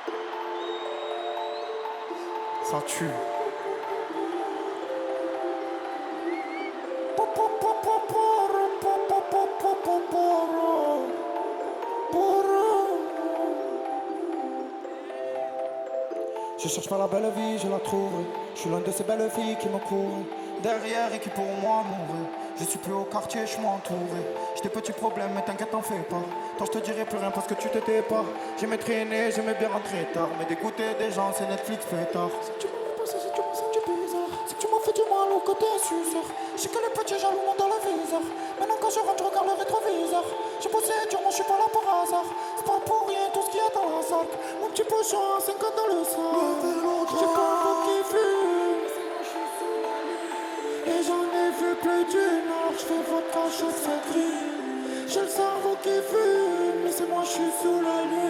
Ça tue. Je cherche pas la belle vie, je la trouverai. Je suis l'une de ces belles filles qui me courent derrière et qui pour moi mourraient. Je suis plus au quartier, je suis entouré. J'ai des petits problèmes, mais t'inquiète, t'en fais pas. Toi, je te dirai plus rien parce que tu t'étais pas. J'aimais traîner, j'aimais bien rentrer tard. Mais dégoûter des gens, c'est Netflix fait tard. Si tu m'as passé, si tu m'as senti bizarre. Si tu m'as fait du mal au côté suceur. Je sais que les petits jaloux montent dans le viseur. Maintenant, quand je rentre, je regarde le rétroviseur. J'ai bossé dur, moi je suis pas là par hasard. C'est pas pour rien tout ce qu'il y a dans la sac. Mon petit pochon, 5 ans dans le sang. J'ai pas envie qui fume. Et j'en ai vu plus d'une heure, je fais votre cachot, ça crie. J'ai le cerveau qui fume, mais c'est moi, je suis sous la lune.